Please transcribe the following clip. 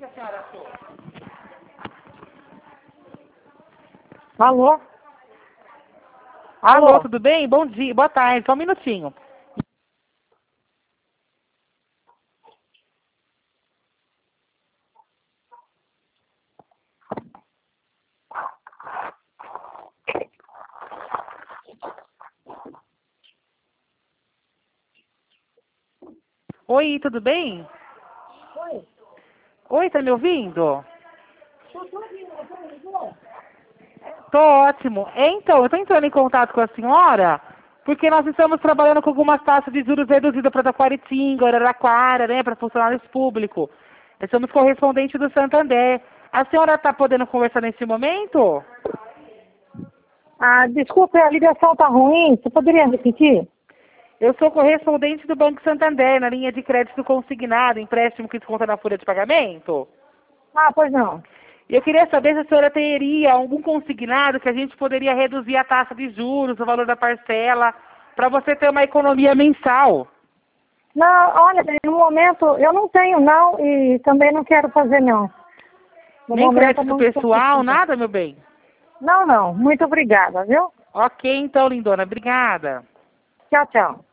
que a senhora achou? Alô? Alô, tudo bem? Bom dia, boa tarde, só um minutinho. Oi, tudo bem? Oi. Oi, tá me ouvindo? Tô ouvindo. Tô ótimo. Então, eu tô entrando em contato com a senhora porque nós estamos trabalhando com algumas taxas de juros reduzidas para Taquaritinga, Araraquara, né, para funcionários públicos. Nós somos correspondente do Santander. A senhora está podendo conversar nesse momento? Ah, desculpe, a ligação tá ruim. Você poderia repetir? Eu sou correspondente do Banco Santander, na linha de crédito consignado, empréstimo que desconta na folha de pagamento. Ah, pois não. E eu queria saber se a senhora teria algum consignado que a gente poderia reduzir a taxa de juros, o valor da parcela, para você ter uma economia mensal. Não, olha, no momento eu não tenho não e também não quero fazer não. No Nem momento eu crédito não estou pessoal, precisando. nada, meu bem? Não, não. Muito obrigada, viu? Ok, então, lindona. Obrigada. Tchau, tchau.